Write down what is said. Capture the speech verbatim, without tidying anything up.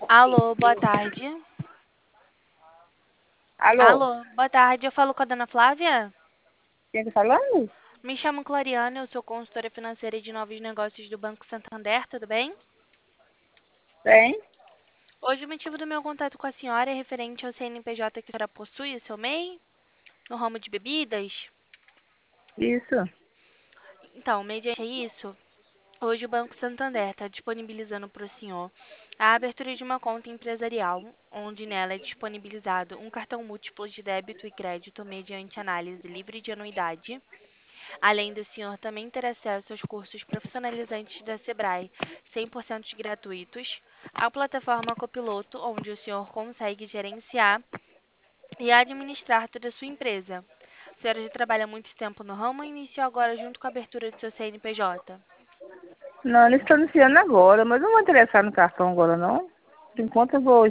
Alô, boa tarde. Alô, Alô, boa tarde. Eu falo com a dona Flávia? quem tá falando? Me chamo Clariana, eu sou consultora financeira de novos negócios do Banco Santander, tudo bem? Tem? Hoje o motivo do meu contato com a senhora é referente ao C N P J que a senhora possui, o seu M E I, no ramo de bebidas. Isso. Então, mediante isso, hoje o Banco Santander está disponibilizando para o senhor a abertura de uma conta empresarial, onde nela é disponibilizado um cartão múltiplo de débito e crédito mediante análise livre de anuidade. Além do senhor também ter acesso aos cursos profissionalizantes da Sebrae, cem por cento gratuitos, a plataforma Copiloto, onde o senhor consegue gerenciar e administrar toda a sua empresa. A senhora já trabalha há muito tempo no ramo e iniciou agora junto com a abertura do seu C N P J. Não, eles estão iniciando agora, mas não vou interessar no cartão agora, não. Por enquanto eu vou